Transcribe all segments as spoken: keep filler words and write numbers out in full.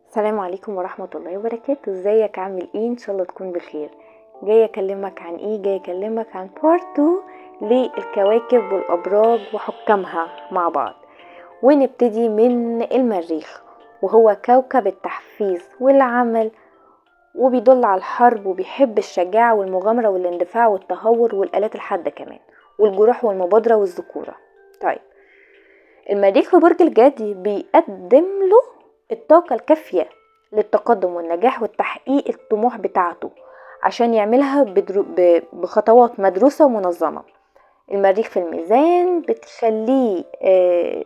السلام عليكم ورحمة الله وبركاته. ازيك؟ عامل ايه؟ ان شاء الله تكون بخير. جاية اكلمك عن ايه؟ جاية اكلمك عن بارت اتنين للكواكب والابراج وحكامها مع بعض. ونبتدي من المريخ، وهو كوكب التحفيز والعمل، وبيدل على الحرب، وبيحب الشجاعة والمغامرة والاندفاع والتهور والآلات الحادة كمان، والجروح والمبادرة والذكورة. طيب، المريخ في برج الجدي بيقدم له الطاقة الكافية للتقدم والنجاح وتحقيق الطموح بتاعته، عشان يعملها بدرو... ب... بخطوات مدروسة ومنظمة. المريخ في الميزان بتخليه آه،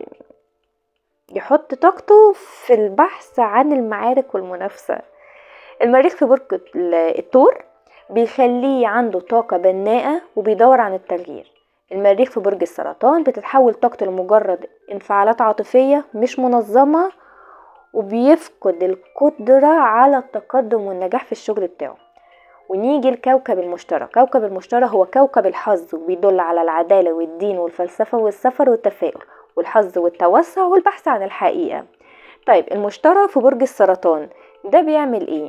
يحط طاقته في البحث عن المعارك والمنافسة. المريخ في برج الثور بيخليه عنده طاقة بناءة وبيدور عن التغيير. المريخ في برج السرطان بتتحول طاقته لمجرد انفعالات عاطفية مش منظمة، وبيفقد القدرة على التقدم والنجاح في الشغل بتاعه. ونيجي الكوكب المشتري. كوكب المشتري هو كوكب الحظ، وبيدل على العدالة والدين والفلسفة والسفر والتفاؤل والحظ والتوسع والبحث عن الحقيقة. طيب، المشتري في برج السرطان ده بيعمل ايه؟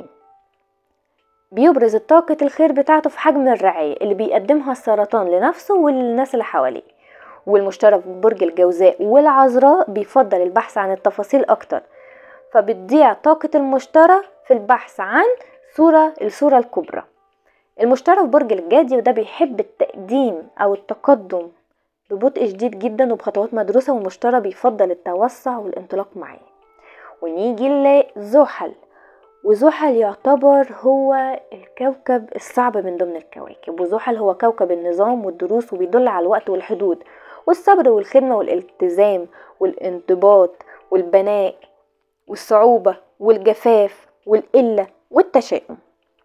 بيبرز الطاقة الخير بتاعته في حجم الرعاية اللي بيقدمها السرطان لنفسه وللناس اللي حواليه. والمشتري في برج الجوزاء والعذراء بيفضل البحث عن التفاصيل اكتر، فبتضيع طاقة المشتري في البحث عن صورة الصورة الكبرى. المشتري في برج الجدي وده بيحب التقديم او التقدم ببطء شديد جدا وبخطوات مدروسة، والمشتري بيفضل التوسع والانطلاق معاه. ونيجي لزحل. وزحل يعتبر هو الكوكب الصعب من ضمن الكواكب، وزحل هو كوكب النظام والدروس، وبيدل على الوقت والحدود والصبر والخدمة والالتزام والانضباط والبناء والصعوبة والجفاف والقلة والتشاؤم.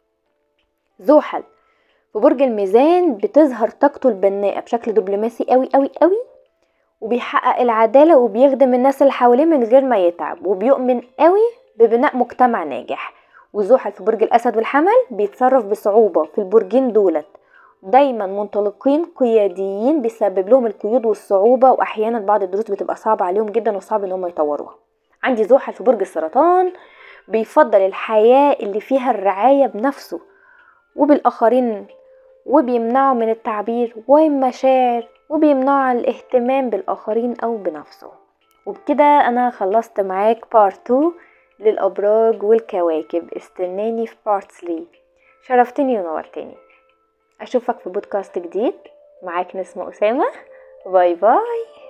زحل في برج الميزان بتظهر طاقته البناءة بشكل دبلوماسي قوي قوي قوي، وبيحقق العدالة وبيخدم الناس اللي حواليه من غير ما يتعب، وبيؤمن قوي ببناء مجتمع ناجح. وزحل في برج الأسد والحمل بيتصرف بصعوبة في البرجين دولت، دايما منطلقين قياديين بيسبب لهم القيود والصعوبة، وأحيانا بعض الدروس بتبقى صعبة عليهم جدا وصعب ان هم يطوروها. عندي زحل في برج السرطان بيفضل الحياة اللي فيها الرعاية بنفسه وبالآخرين، وبيمنعه من التعبير والمشاعر، وبيمنعه الاهتمام بالآخرين أو بنفسه. وبكده أنا خلصت معاك بارت اتنين للأبراج والكواكب. استناني في بارت تلاتة. شرفتني ونورتني. أشوفك في بودكاست جديد. معاك نسمة أسامة. باي باي.